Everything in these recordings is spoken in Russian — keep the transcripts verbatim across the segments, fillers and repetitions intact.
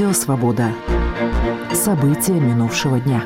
Радио «Свобода». События минувшего дня.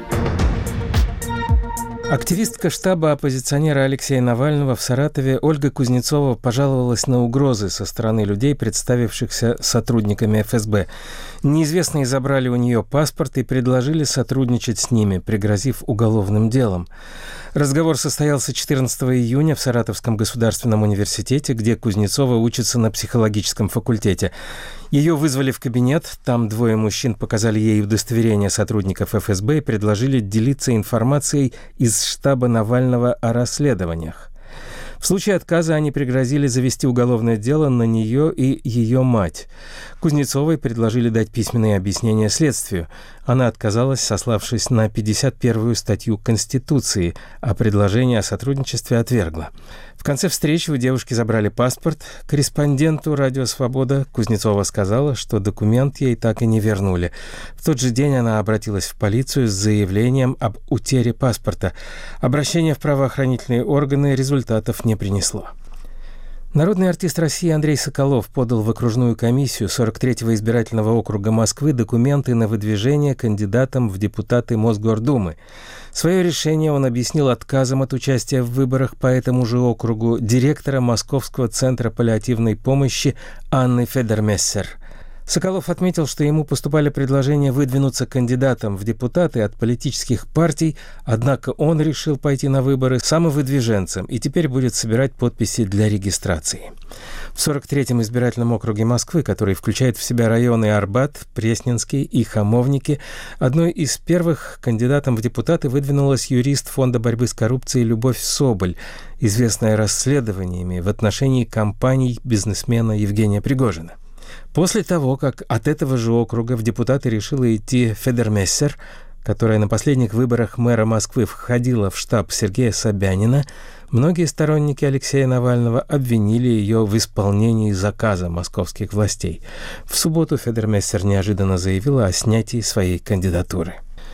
Активистка штаба оппозиционера Алексея Навального в Саратове Ольга Кузнецова пожаловалась на угрозы со стороны людей, представившихся сотрудниками эф эс бэ. Неизвестные забрали у нее паспорт и предложили сотрудничать с ними, пригрозив уголовным делом. Разговор состоялся четырнадцатого июня в Саратовском государственном университете, где Кузнецова учится на психологическом факультете. Ее вызвали в кабинет, там двое мужчин показали ей удостоверение сотрудников эф эс бэ и предложили делиться информацией из штаба Навального о расследованиях. В случае отказа они пригрозили завести уголовное дело на нее и ее мать. Кузнецовой предложили дать письменные объяснения следствию. Она отказалась, сославшись на пятьдесят первую статью Конституции, а предложение о сотрудничестве отвергла. В конце встречи у девушки забрали паспорт. Корреспонденту «Радио Свобода» Кузнецова сказала, что документ ей так и не вернули. В тот же день она обратилась в полицию с заявлением об утере паспорта. Обращение в правоохранительные органы результатов не принесло. Народный артист России Андрей Соколов подал в окружную комиссию сорок третьего избирательного округа Москвы документы на выдвижение кандидатом в депутаты Мосгордумы. Свое решение он объяснил отказом от участия в выборах по этому же округу директора Московского центра паллиативной помощи Анны Федермессер. Соколов отметил, что ему поступали предложения выдвинуться кандидатом в депутаты от политических партий, однако он решил пойти на выборы самовыдвиженцем и теперь будет собирать подписи для регистрации. В сорок третьем избирательном округе Москвы, который включает в себя районы Арбат, Пресненский и Хамовники, одной из первых кандидатом в депутаты выдвинулась юрист Фонда борьбы с коррупцией Любовь Соболь, известная расследованиями в отношении компаний бизнесмена Евгения Пригожина. После того, как от этого же округа в депутаты решила идти Федермессер, которая на последних выборах мэра Москвы входила в штаб Сергея Собянина, многие сторонники Алексея Навального обвинили ее в исполнении заказа московских властей. В субботу Федермессер неожиданно заявила о снятии своей кандидатуры.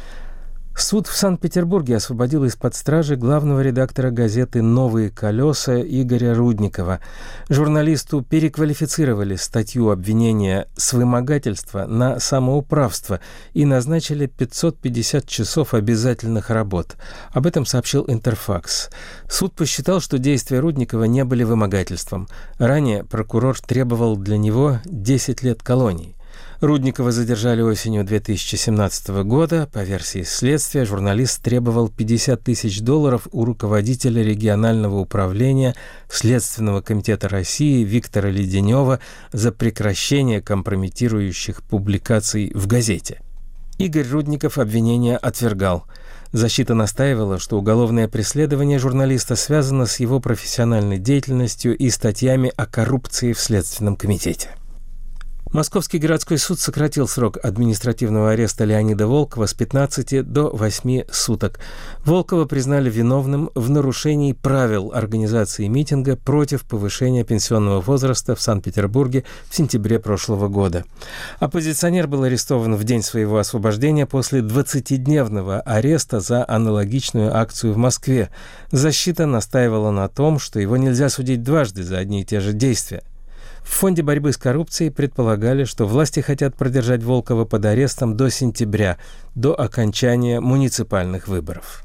Суд в Санкт-Петербурге освободил из-под стражи главного редактора газеты «Новые колеса» Игоря Рудникова. Журналисту переквалифицировали статью обвинения с вымогательства на самоуправство и назначили пятьсот пятьдесят часов обязательных работ. Об этом сообщил Интерфакс. Суд посчитал, что действия Рудникова не были вымогательством. Ранее прокурор требовал для него десять лет колонии. Рудникова задержали осенью две тысячи семнадцатого года. По версии следствия, журналист требовал пятьдесят тысяч долларов у руководителя регионального управления Следственного комитета России Виктора Леденева за прекращение компрометирующих публикаций в газете. Игорь Рудников обвинения отвергал. Защита настаивала, что уголовное преследование журналиста связано с его профессиональной деятельностью и статьями о коррупции в Следственном комитете. Московский городской суд сократил срок административного ареста Леонида Волкова с пятнадцати до восьми суток. Волкова признали виновным в нарушении правил организации митинга против повышения пенсионного возраста в Санкт-Петербурге в сентябре прошлого года. Оппозиционер был арестован в день своего освобождения после двадцатидневного ареста за аналогичную акцию в Москве. Защита настаивала на том, что его нельзя судить дважды за одни и те же действия. В Фонде борьбы с коррупцией предполагали, что власти хотят продержать Волкова под арестом до сентября, до окончания муниципальных выборов.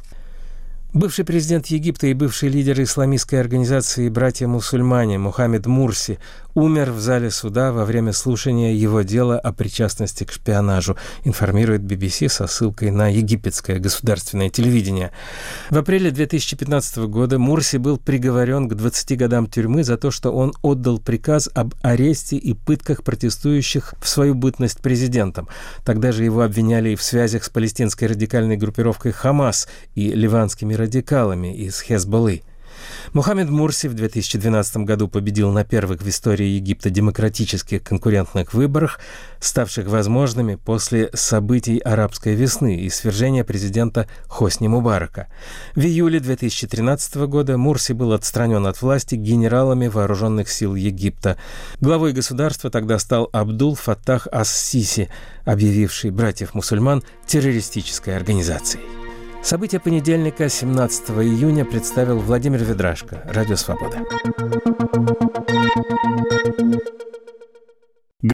Бывший президент Египта и бывший лидер исламистской организации «Братья-мусульмане» Мухаммед Мурси умер в зале суда во время слушания его дела о причастности к шпионажу, информирует би би си со ссылкой на египетское государственное телевидение. В апреле две тысячи пятнадцатого года Мурси был приговорен к двадцати годам тюрьмы за то, что он отдал приказ об аресте и пытках протестующих в свою бытность президентом. Тогда же его обвиняли и в связях с палестинской радикальной группировкой «Хамас» и ливанскими радикалами из Хезболлы. Мухаммед Мурси в две тысячи двенадцатом году победил на первых в истории Египта демократических конкурентных выборах, ставших возможными после событий арабской весны и свержения президента Хосни Мубарака. В июле две тысячи тринадцатого года Мурси был отстранен от власти генералами вооруженных сил Египта. Главой государства тогда стал Абдул Фаттах ас-Сиси, объявивший братьев-мусульман террористической организацией. События понедельника, семнадцатого июня, представил Владимир Ведрашко, Радио Свобода.